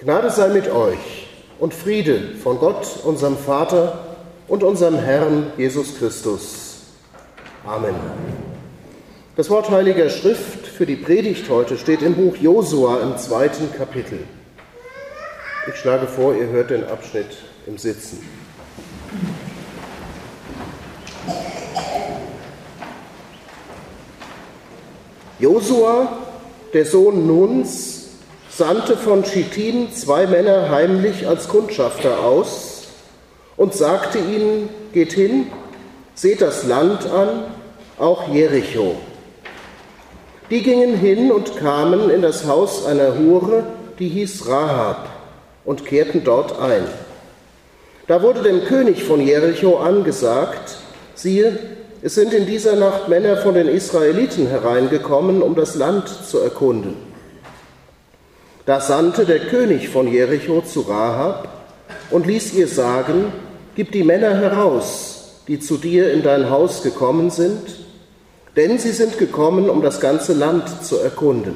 Gnade sei mit euch und Friede von Gott, unserem Vater und unserem Herrn Jesus Christus. Amen. Das Wort Heiliger Schrift für die Predigt heute steht im Buch Josua im 2. Kapitel. Ich schlage vor, ihr hört den Abschnitt im Sitzen. Josua, der Sohn Nuns, sandte von Schittim 2 Männer heimlich als Kundschafter aus und sagte ihnen: Geht hin, seht das Land an, auch Jericho. Die gingen hin und kamen in das Haus einer Hure, die hieß Rahab, und kehrten dort ein. Da wurde dem König von Jericho angesagt: Siehe, es sind in dieser Nacht Männer von den Israeliten hereingekommen, um das Land zu erkunden. Da sandte der König von Jericho zu Rahab und ließ ihr sagen: Gib die Männer heraus, die zu dir in dein Haus gekommen sind, denn sie sind gekommen, um das ganze Land zu erkunden.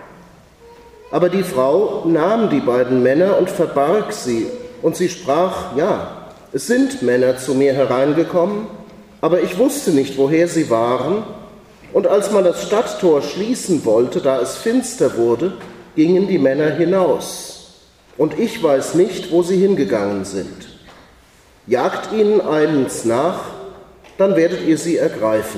Aber die Frau nahm die beiden Männer und verbarg sie, und sie sprach: Ja, es sind Männer zu mir hereingekommen, aber ich wusste nicht, woher sie waren, und als man das Stadttor schließen wollte, da es finster wurde, gingen die Männer hinaus, und ich weiß nicht, wo sie hingegangen sind. Jagt ihnen eilends nach, dann werdet ihr sie ergreifen.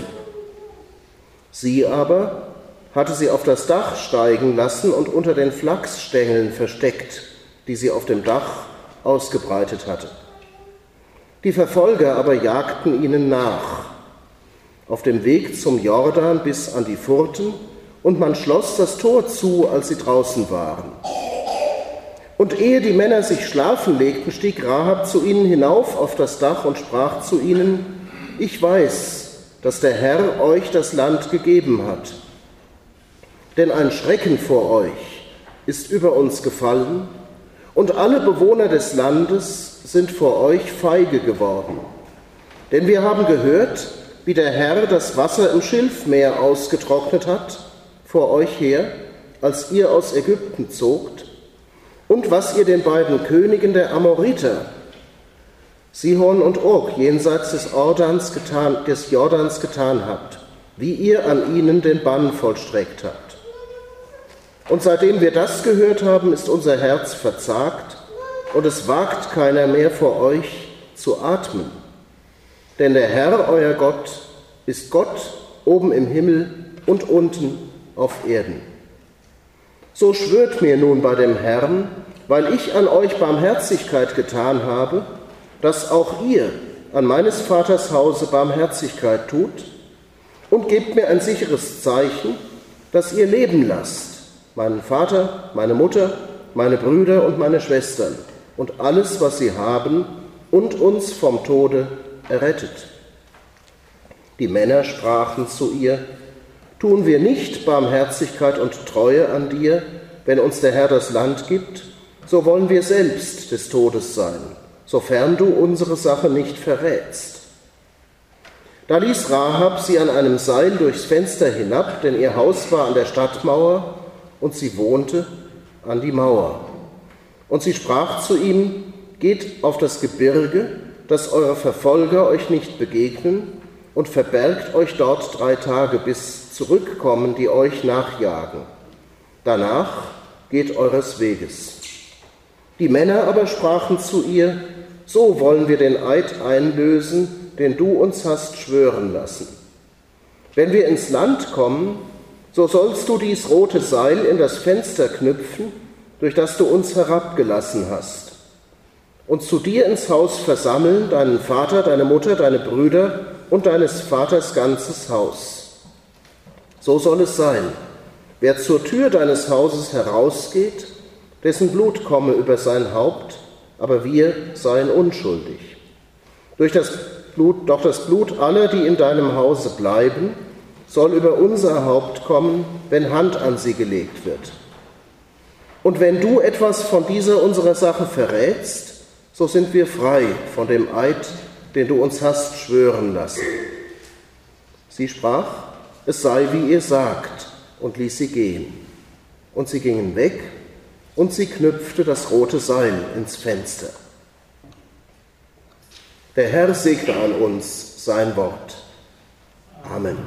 Sie aber hatte sie auf das Dach steigen lassen und unter den Flachsstängeln versteckt, die sie auf dem Dach ausgebreitet hatte. Die Verfolger aber jagten ihnen nach, auf dem Weg zum Jordan bis an die Furten, und man schloss das Tor zu, als sie draußen waren. Und ehe die Männer sich schlafen legten, stieg Rahab zu ihnen hinauf auf das Dach und sprach zu ihnen: Ich weiß, dass der Herr euch das Land gegeben hat. Denn ein Schrecken vor euch ist über uns gefallen, und alle Bewohner des Landes sind vor euch feige geworden. Denn wir haben gehört, wie der Herr das Wasser im Schilfmeer ausgetrocknet hat, vor euch her, als ihr aus Ägypten zogt, und was ihr den beiden Königen der Amoriter, Sihon und Og, jenseits des Jordans getan habt, wie ihr an ihnen den Bann vollstreckt habt. Und seitdem wir das gehört haben, ist unser Herz verzagt, und es wagt keiner mehr vor euch zu atmen. Denn der Herr, euer Gott, ist Gott oben im Himmel und unten auf Erden. So schwört mir nun bei dem Herrn, weil ich an euch Barmherzigkeit getan habe, dass auch ihr an meines Vaters Hause Barmherzigkeit tut, und gebt mir ein sicheres Zeichen, dass ihr leben lasst, meinen Vater, meine Mutter, meine Brüder und meine Schwestern und alles, was sie haben, und uns vom Tode errettet. Die Männer sprachen zu ihr: Tun wir nicht Barmherzigkeit und Treue an dir, wenn uns der Herr das Land gibt, so wollen wir selbst des Todes sein, sofern du unsere Sache nicht verrätst. Da ließ Rahab sie an einem Seil durchs Fenster hinab, denn ihr Haus war an der Stadtmauer und sie wohnte an die Mauer. Und sie sprach zu ihm: Geht auf das Gebirge, dass eure Verfolger euch nicht begegnen, und verbergt euch dort 3 Tage, bis zurückkommen, die euch nachjagen. Danach geht eures Weges. Die Männer aber sprachen zu ihr: So wollen wir den Eid einlösen, den du uns hast schwören lassen. Wenn wir ins Land kommen, so sollst du dies rote Seil in das Fenster knüpfen, durch das du uns herabgelassen hast, und zu dir ins Haus versammeln deinen Vater, deine Mutter, deine Brüder und deines Vaters ganzes Haus. So soll es sein: Wer zur Tür deines Hauses herausgeht, dessen Blut komme über sein Haupt, aber wir seien unschuldig. Doch das Blut aller, die in deinem Hause bleiben, soll über unser Haupt kommen, wenn Hand an sie gelegt wird. Und wenn du etwas von dieser unserer Sache verrätst, so sind wir frei von dem Eid, den du uns hast schwören lassen. Sie sprach: Es sei, wie ihr sagt, und ließ sie gehen. Und sie gingen weg und sie knüpfte das rote Seil ins Fenster. Der Herr segne an uns sein Wort. Amen.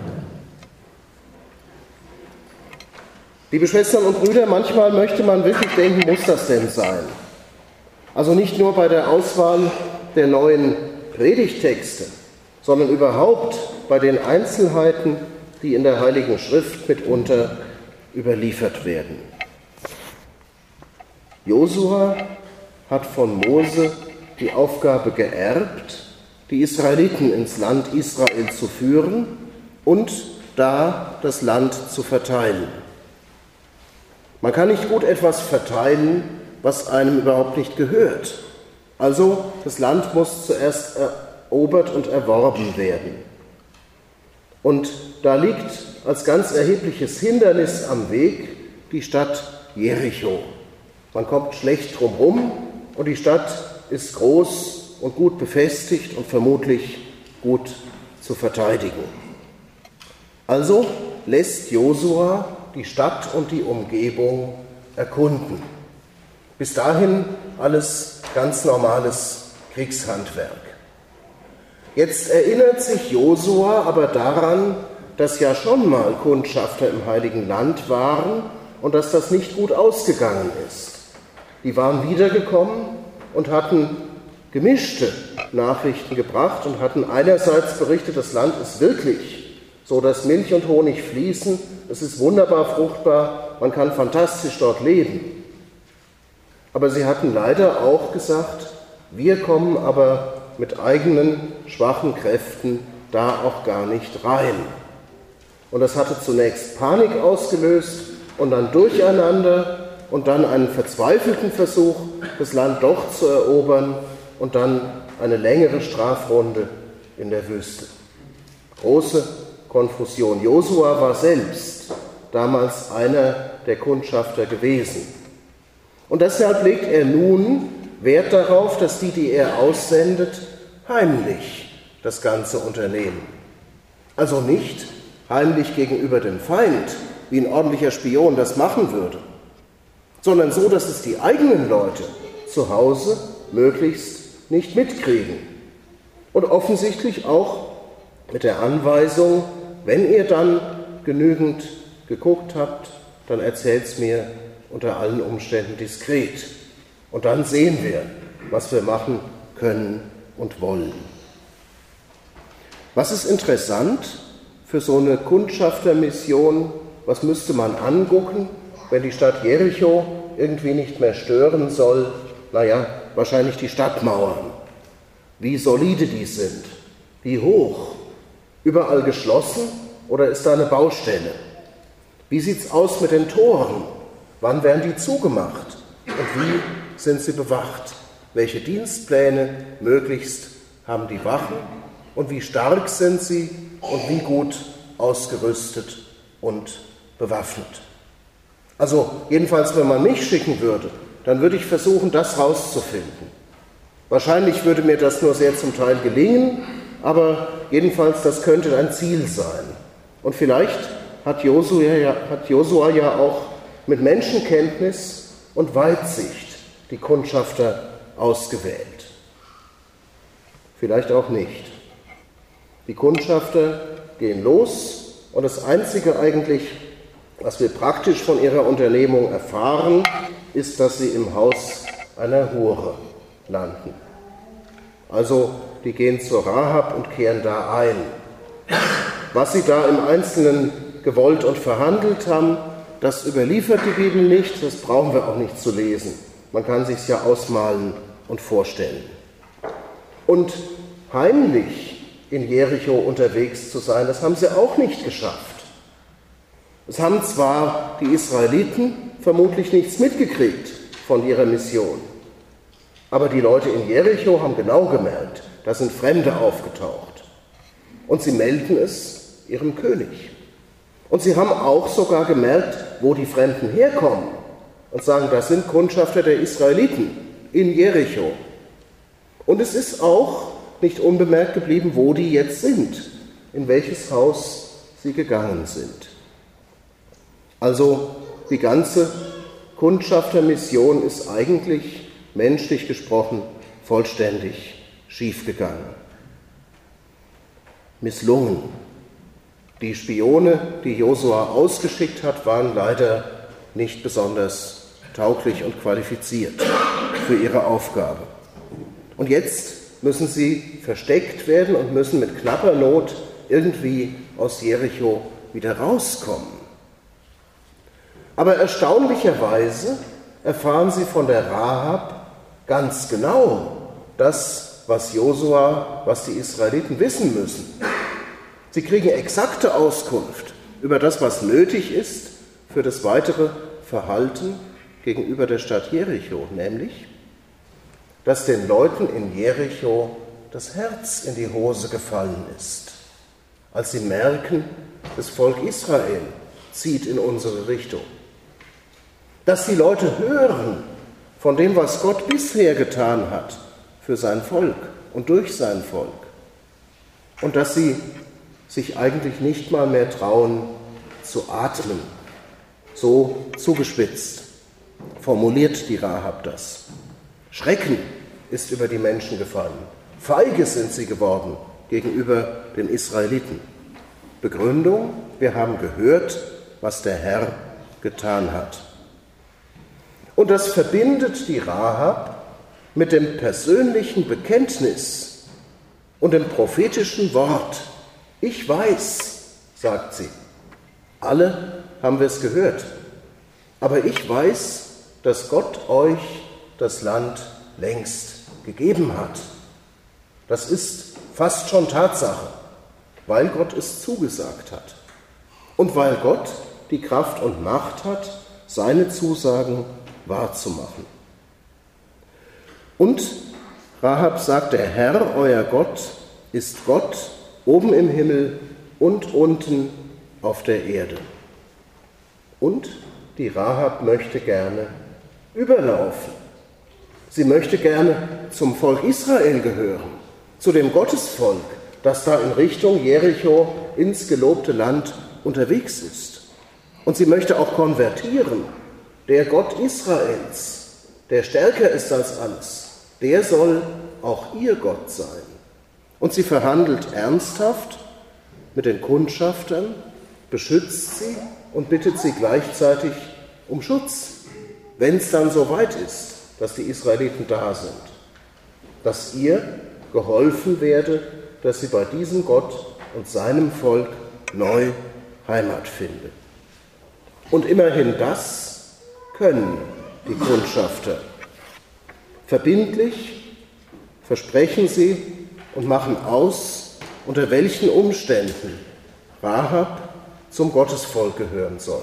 Liebe Schwestern und Brüder, manchmal möchte man wirklich denken, muss das denn sein? Also nicht nur bei der Auswahl der neuen Predigttexte, sondern überhaupt bei den Einzelheiten, die in der Heiligen Schrift mitunter überliefert werden. Josua hat von Mose die Aufgabe geerbt, die Israeliten ins Land Israel zu führen und da das Land zu verteilen. Man kann nicht gut etwas verteilen, was einem überhaupt nicht gehört. Also das Land muss zuerst erobert und erworben werden. Und da liegt als ganz erhebliches Hindernis am Weg die Stadt Jericho. Man kommt schlecht drum rum und die Stadt ist groß und gut befestigt und vermutlich gut zu verteidigen. Also lässt Josua die Stadt und die Umgebung erkunden. Bis dahin alles ganz normales Kriegshandwerk. Jetzt erinnert sich Josua aber daran, dass ja schon mal Kundschafter im Heiligen Land waren und dass das nicht gut ausgegangen ist. Die waren wiedergekommen und hatten gemischte Nachrichten gebracht und hatten einerseits berichtet, das Land ist wirklich so, dass Milch und Honig fließen, es ist wunderbar fruchtbar, man kann fantastisch dort leben. Aber sie hatten leider auch gesagt, wir kommen aber mit eigenen schwachen Kräften da auch gar nicht rein. Und das hatte zunächst Panik ausgelöst und dann Durcheinander und dann einen verzweifelten Versuch, das Land doch zu erobern und dann eine längere Strafrunde in der Wüste. Große Konfusion. Josua war selbst damals einer der Kundschafter gewesen. Und deshalb legt er nun Wert darauf, dass die er aussendet, heimlich das Ganze unternehmen. Also nicht heimlich gegenüber dem Feind, wie ein ordentlicher Spion das machen würde, sondern so, dass es die eigenen Leute zu Hause möglichst nicht mitkriegen. Und offensichtlich auch mit der Anweisung, wenn ihr dann genügend geguckt habt, dann erzählt's mir unter allen Umständen diskret. Und dann sehen wir, was wir machen können und wollen. Was ist interessant für so eine Kundschaftermission? Was müsste man angucken, wenn die Stadt Jericho irgendwie nicht mehr stören soll? Naja, wahrscheinlich die Stadtmauern. Wie solide die sind, wie hoch. Überall geschlossen oder ist da eine Baustelle? Wie sieht's aus mit den Toren? Wann werden die zugemacht? Und wie sind sie bewacht? Welche Dienstpläne möglichst haben die Wachen? Und wie stark sind sie und wie gut ausgerüstet und bewaffnet? Also jedenfalls, wenn man mich schicken würde, dann würde ich versuchen, das rauszufinden. Wahrscheinlich würde mir das nur sehr zum Teil gelingen, aber jedenfalls, das könnte ein Ziel sein. Und vielleicht hat Josua ja auch mit Menschenkenntnis und Weitsicht die Kundschafter ausgewählt. Vielleicht auch nicht. Die Kundschafter gehen los und das Einzige eigentlich, was wir praktisch von ihrer Unternehmung erfahren, ist, dass sie im Haus einer Hure landen. Also die gehen zur Rahab und kehren da ein. Was sie da im Einzelnen gewollt und verhandelt haben, das überliefert die Bibel nicht, das brauchen wir auch nicht zu lesen. Man kann sich's ja ausmalen und vorstellen. Und heimlich in Jericho unterwegs zu sein, das haben sie auch nicht geschafft. Es haben zwar die Israeliten vermutlich nichts mitgekriegt von ihrer Mission, aber die Leute in Jericho haben genau gemerkt, da sind Fremde aufgetaucht. Und sie melden es ihrem König. Und sie haben auch sogar gemerkt, wo die Fremden herkommen und sagen, das sind Kundschafter der Israeliten in Jericho. Und es ist auch nicht unbemerkt geblieben, wo die jetzt sind, in welches Haus sie gegangen sind. Also die ganze Kundschaftermission ist eigentlich, menschlich gesprochen, vollständig schiefgegangen. Misslungen. Die Spione, die Josua ausgeschickt hat, waren leider nicht besonders tauglich und qualifiziert für ihre Aufgabe. Und jetzt müssen sie versteckt werden und müssen mit knapper Not irgendwie aus Jericho wieder rauskommen. Aber erstaunlicherweise erfahren sie von der Rahab ganz genau das, was die Israeliten wissen müssen. Sie kriegen exakte Auskunft über das, was nötig ist für das weitere Verhalten gegenüber der Stadt Jericho, nämlich, dass den Leuten in Jericho das Herz in die Hose gefallen ist, als sie merken, das Volk Israel zieht in unsere Richtung. Dass die Leute hören von dem, was Gott bisher getan hat für sein Volk und durch sein Volk. Und dass sie sich eigentlich nicht mal mehr trauen zu atmen. So zugespitzt formuliert die Rahab das. Schrecken ist über die Menschen gefallen. Feige sind sie geworden gegenüber den Israeliten. Begründung: Wir haben gehört, was der Herr getan hat. Und das verbindet die Rahab mit dem persönlichen Bekenntnis und dem prophetischen Wort. Ich weiß, sagt sie, alle haben wir es gehört, aber ich weiß, dass Gott euch das Land längst gegeben hat. Das ist fast schon Tatsache, weil Gott es zugesagt hat und weil Gott die Kraft und Macht hat, seine Zusagen wahrzumachen. Und Rahab sagt, der Herr, euer Gott, ist Gott oben im Himmel und unten auf der Erde. Und die Rahab möchte gerne überlaufen. Sie möchte gerne zum Volk Israel gehören, zu dem Gottesvolk, das da in Richtung Jericho ins gelobte Land unterwegs ist. Und sie möchte auch konvertieren. Der Gott Israels, der stärker ist als alles, der soll auch ihr Gott sein. Und sie verhandelt ernsthaft mit den Kundschaftern, beschützt sie und bittet sie gleichzeitig um Schutz, wenn es dann so weit ist, dass die Israeliten da sind, dass ihr geholfen werde, dass sie bei diesem Gott und seinem Volk neu Heimat finde. Und immerhin das können die Kundschafter. Verbindlich versprechen sie und machen aus, unter welchen Umständen Rahab zum Gottesvolk gehören soll.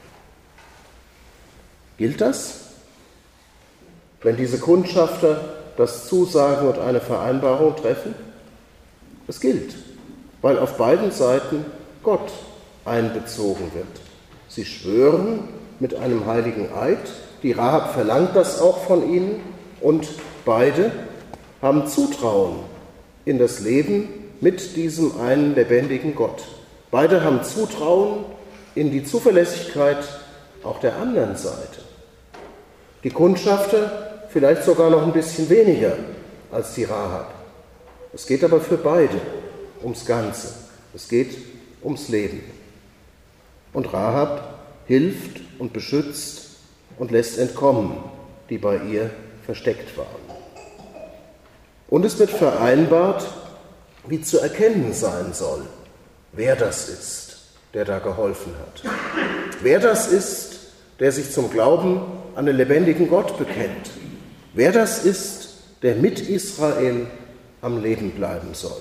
Gilt das? Wenn diese Kundschafter das zusagen und eine Vereinbarung treffen? Es gilt, weil auf beiden Seiten Gott einbezogen wird. Sie schwören mit einem heiligen Eid, die Rahab verlangt das auch von ihnen und beide haben Zutrauen in das Leben mit diesem einen lebendigen Gott. Beide haben Zutrauen in die Zuverlässigkeit auch der anderen Seite. Die Kundschafter vielleicht sogar noch ein bisschen weniger als die Rahab. Es geht aber für beide ums Ganze. Es geht ums Leben. Und Rahab hilft und beschützt und lässt entkommen, die bei ihr versteckt waren. Und es wird vereinbart, wie zu erkennen sein soll, wer das ist, der da geholfen hat. Wer das ist, der sich zum Glauben an den lebendigen Gott bekennt. Wer das ist, der mit Israel am Leben bleiben soll.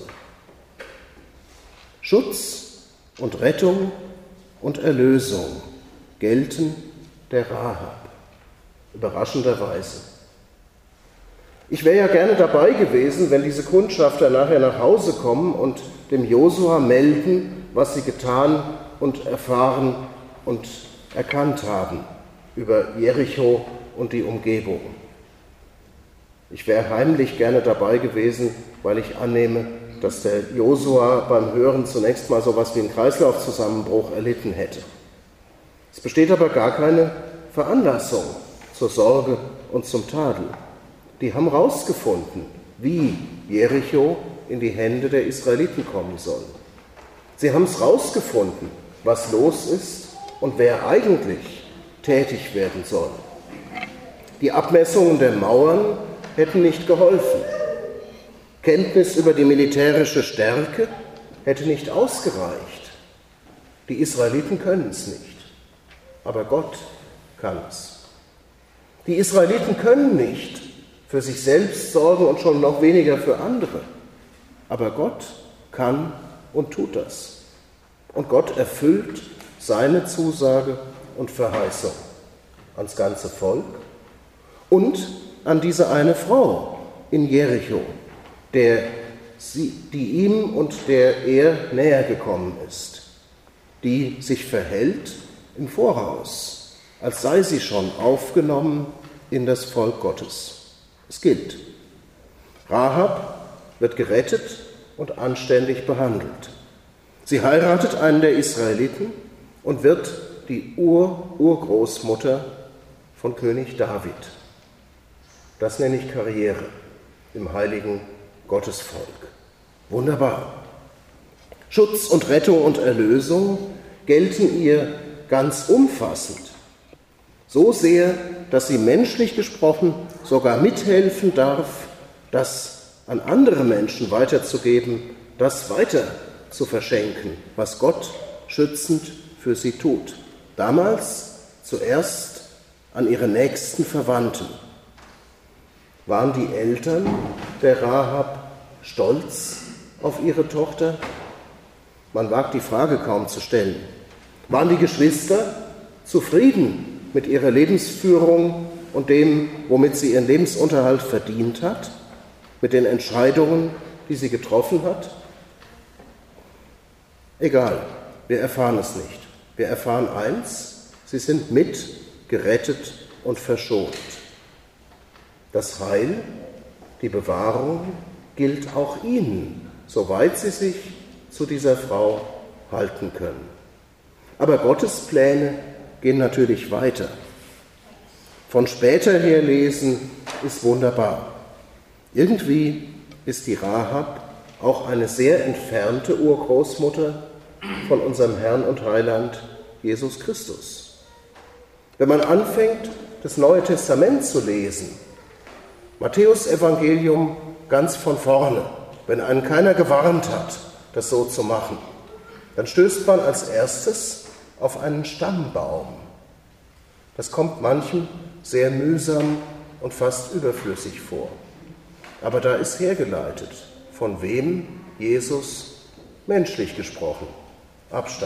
Schutz und Rettung und Erlösung gelten der Rahab, überraschenderweise. Ich wäre ja gerne dabei gewesen, wenn diese Kundschafter nachher nach Hause kommen und dem Josua melden, was sie getan und erfahren und erkannt haben über Jericho und die Umgebung. Ich wäre heimlich gerne dabei gewesen, weil ich annehme, dass der Josua beim Hören zunächst mal so etwas wie einen Kreislaufzusammenbruch erlitten hätte. Es besteht aber gar keine Veranlassung zur Sorge und zum Tadel. Die haben rausgefunden, wie Jericho in die Hände der Israeliten kommen soll. Sie haben es rausgefunden, was los ist und wer eigentlich tätig werden soll. Die Abmessungen der Mauern hätten nicht geholfen. Kenntnis über die militärische Stärke hätte nicht ausgereicht. Die Israeliten können es nicht, aber Gott kann es. Die Israeliten können nicht für sich selbst sorgen und schon noch weniger für andere, aber Gott kann und tut das. Und Gott erfüllt seine Zusage und Verheißung ans ganze Volk und an diese eine Frau in Jericho, die ihm und der er näher gekommen ist, die sich verhält im Voraus, als sei sie schon aufgenommen in das Volk Gottes. Es gilt. Rahab wird gerettet und anständig behandelt. Sie heiratet einen der Israeliten und wird die Urgroßmutter von König David. Das nenne ich Karriere im heiligen Gottesvolk. Wunderbar. Schutz und Rettung und Erlösung gelten ihr ganz umfassend. So sehr, dass sie menschlich gesprochen sogar mithelfen darf, das an andere Menschen weiterzugeben, das weiter zu verschenken, was Gott schützend für sie tut. Damals zuerst an ihre nächsten Verwandten. Waren die Eltern der Rahab stolz auf ihre Tochter? Man wagt die Frage kaum zu stellen. Waren die Geschwister zufrieden mit ihrer Lebensführung und dem, womit sie ihren Lebensunterhalt verdient hat, mit den Entscheidungen, die sie getroffen hat? Egal, wir erfahren es nicht. Wir erfahren eins: sie sind mit gerettet und verschont. Das Heil, die Bewahrung gilt auch ihnen, soweit sie sich zu dieser Frau halten können. Aber Gottes Pläne gehen natürlich weiter. Von später her lesen ist wunderbar. Irgendwie ist die Rahab auch eine sehr entfernte Urgroßmutter von unserem Herrn und Heiland Jesus Christus. Wenn man anfängt, das Neue Testament zu lesen, Matthäus Evangelium ganz von vorne, wenn einen keiner gewarnt hat, das so zu machen, dann stößt man als erstes auf einen Stammbaum. Das kommt manchem sehr mühsam und fast überflüssig vor. Aber da ist hergeleitet, von wem Jesus menschlich gesprochen abstammt.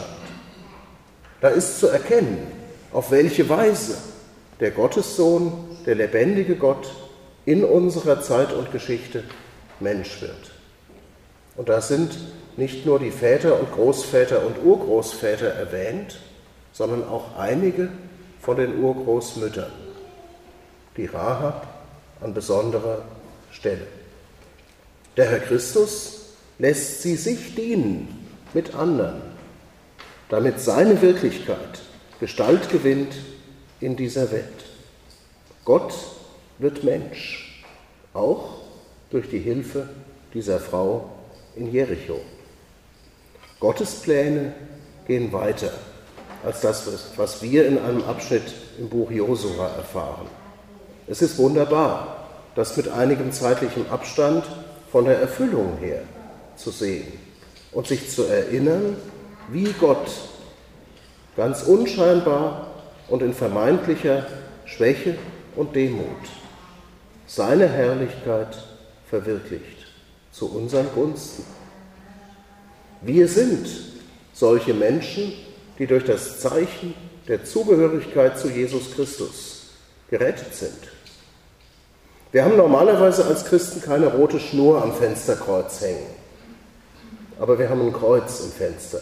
Da ist zu erkennen, auf welche Weise der Gottessohn, der lebendige Gott, in unserer Zeit und Geschichte Mensch wird. Und da sind nicht nur die Väter und Großväter und Urgroßväter erwähnt, sondern auch einige von den Urgroßmüttern. Die Rahab an besonderer Stelle. Der Herr Christus lässt sie sich dienen mit anderen, damit seine Wirklichkeit Gestalt gewinnt in dieser Welt. Gott wird Mensch, auch durch die Hilfe dieser Frau in Jericho. Gottes Pläne gehen weiter als das, was wir in einem Abschnitt im Buch Josua erfahren. Es ist wunderbar, das mit einigem zeitlichem Abstand von der Erfüllung her zu sehen und sich zu erinnern, wie Gott ganz unscheinbar und in vermeintlicher Schwäche und Demut seine Herrlichkeit verwirklicht, zu unseren Gunsten. Wir sind solche Menschen, die durch das Zeichen der Zugehörigkeit zu Jesus Christus gerettet sind. Wir haben normalerweise als Christen keine rote Schnur am Fensterkreuz hängen, aber wir haben ein Kreuz im Fenster.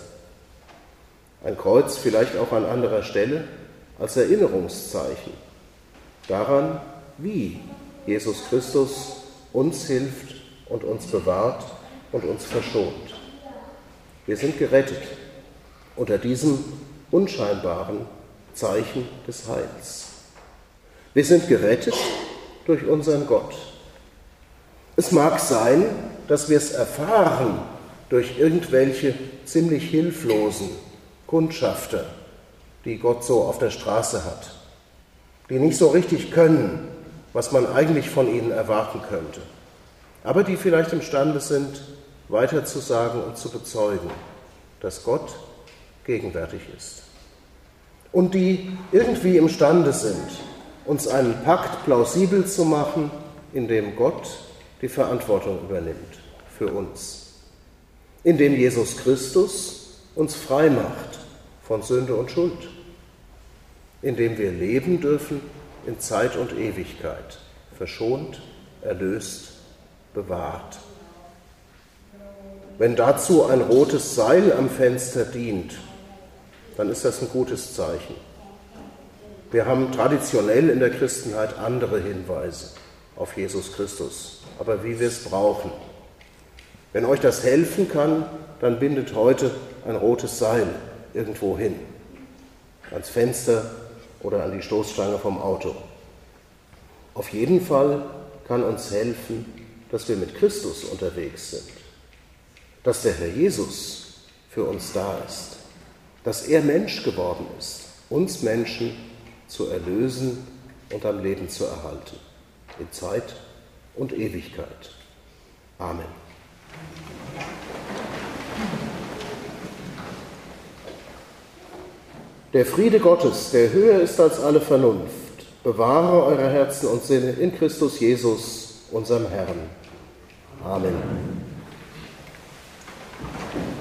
Ein Kreuz vielleicht auch an anderer Stelle als Erinnerungszeichen daran, wie Jesus Christus uns hilft und uns bewahrt und uns verschont. Wir sind gerettet unter diesem unscheinbaren Zeichen des Heils. Wir sind gerettet durch unseren Gott. Es mag sein, dass wir es erfahren durch irgendwelche ziemlich hilflosen Kundschafter, die Gott so auf der Straße hat, die nicht so richtig können, was man eigentlich von ihnen erwarten könnte, aber die vielleicht imstande sind, weiterzusagen und zu bezeugen, dass Gott gegenwärtig ist. Und die irgendwie imstande sind, uns einen Pakt plausibel zu machen, in dem Gott die Verantwortung übernimmt für uns, in dem Jesus Christus uns frei macht von Sünde und Schuld, in dem wir leben dürfen in Zeit und Ewigkeit, verschont, erlöst, bewahrt. Wenn dazu ein rotes Seil am Fenster dient, dann ist das ein gutes Zeichen. Wir haben traditionell in der Christenheit andere Hinweise auf Jesus Christus, aber wie wir es brauchen. Wenn euch das helfen kann, dann bindet heute ein rotes Seil irgendwo hin, ans Fenster oder an die Stoßstange vom Auto. Auf jeden Fall kann uns helfen, dass wir mit Christus unterwegs sind, dass der Herr Jesus für uns da ist, dass er Mensch geworden ist, uns Menschen zu erlösen und am Leben zu erhalten, in Zeit und Ewigkeit. Amen. Der Friede Gottes, der höher ist als alle Vernunft, bewahre eure Herzen und Sinne in Christus Jesus, unserem Herrn. Amen.